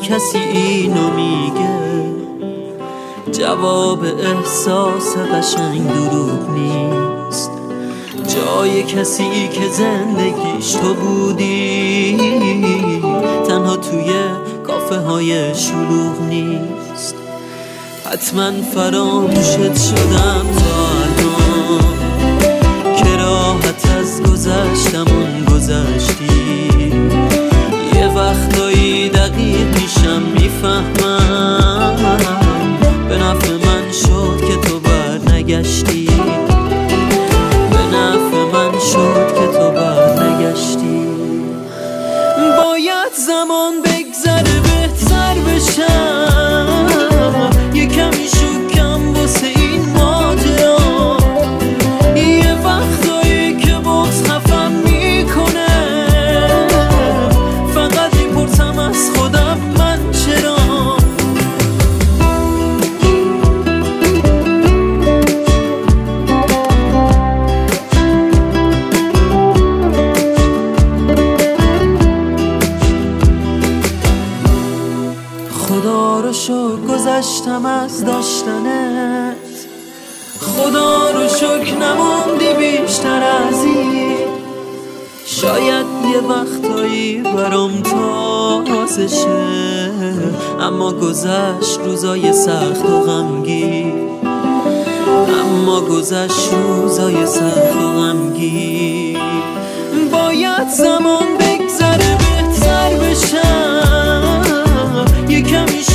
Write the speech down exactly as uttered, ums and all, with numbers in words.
کسی اینو میگه، جواب احساس قشنگ دروغ نیست. جای کسی که زندگیش تو بودی، تنها توی کافه های شلوغ نیست. حتما فراموشت شدم تا الان که راحت از گذشتمون گذشتی. یه وقتایی دقیق میشم میفهمم به نفع من شد که تو بر نگشتی، به نفع من شد که تو بر نگشتی. باید زمان بگذره بهتر بشم، یه کمی شکم واسه این ماجرا. یه وقتایی که بغض خفم میکنه، فقط میپرسم از خودم من چرا. خدا رو شکر گذشتم از داشتنت، خدا رو شکر نموندی بیشتر از این. شاید یه وقتایی برام تازه شه، اما گذشت روزای سخت و غمگین، اما گذشت روزای سخت و غمگین. باید زمان بگذره بهتر بشم، یه کمی